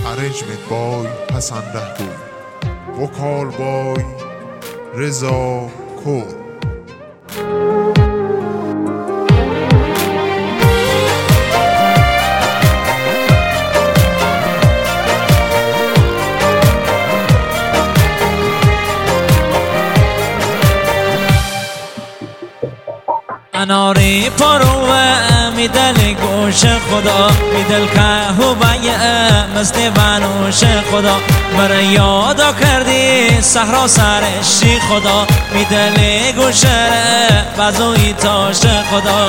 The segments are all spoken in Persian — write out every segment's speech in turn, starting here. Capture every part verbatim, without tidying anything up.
arrangement by Hassan Rahboui, vocal by Reza Kor. اناری پروه میدل گوش خدا، میدل که هویه مثل بنوش خدا. برای یادا کردی صحرا سرشی خدا، میدل گوشه بزوی تاش خدا.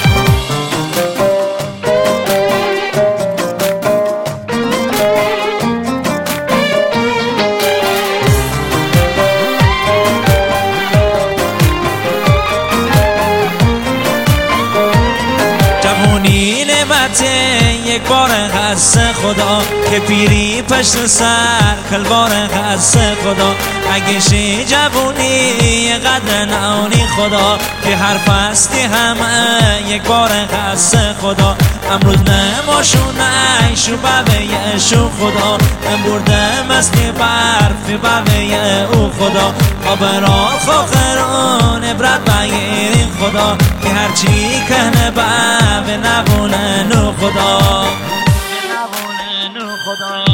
یک بار خاص خدا که پیری پشت سر کلبار خاص خدا. اگه شی جوونی قدر ناونی خدا، که هر فستی همه یک بار خاص خدا. امروز نماشونه شو بابه شو خدا، امبرده مثل برف بابه او خدا. خبرال خوخران عبرت بگیرین خدا، که هرچی کنه بابه نبونه نو خدا، نبونه نو خدا.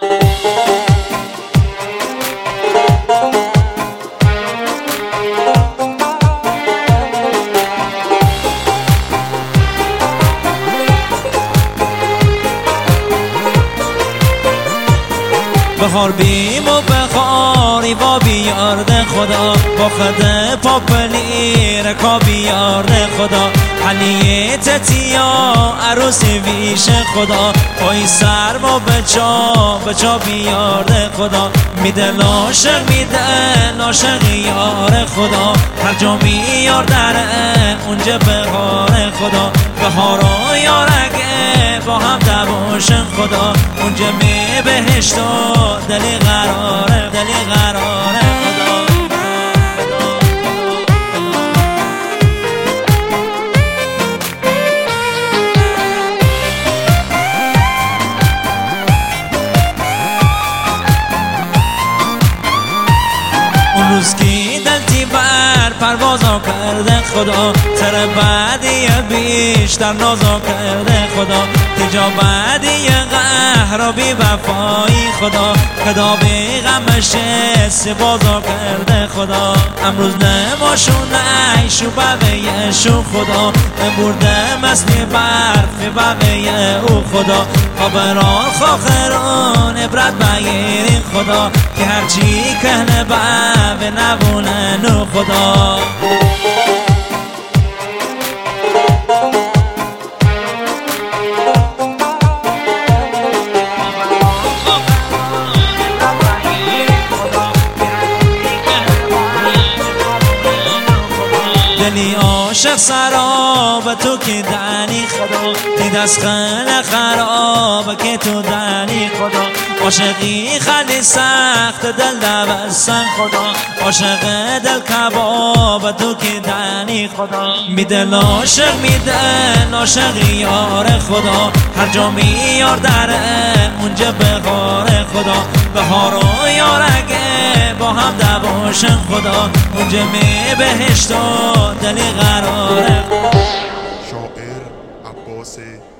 بخار بیم و بخاری با بیارده خدا، با خده پاپلی رکا بیارده خدا. حلیه تتیا عروسی ویش خدا، پای سر با بچا بچا بیارده خدا. میده ناشق میده ناشق یار خدا، هر جا میار دره اونجا بخاره خدا. بخارا یارگه با هم دواشن خدا، اونجا می بهشت و دلی قراره دلی قراره خدا. اون روز که دلتی بر پروازا کرده خدا، سر بعدی بیشتر نازا کرده خدا. تجا بعدی قهر و بی وفایی خدا، خدا بی غمش سبازا کرده خدا. امروز نماشونه شو بابه شو خدا، برده مثل برف بابه او خدا. خبرال خوخران عبرت بگیرین خدا، که هرچی کنه بابه نبونه نو خدا. دلی عاشق سراب تو که دنی خدا، دید از خل خراب که تو دنی خدا. عاشقی خیلی سخت دل دوستن خدا، عاشق دل کباب تو که دنی خدا. میده عاشق میده عاشق یار خدا، هر جا میار دره اونجا بخاره خدا. بهار و یارگه با هم دواشن خدا، اونجا می بهشت و دلی قراره. شاعر عباس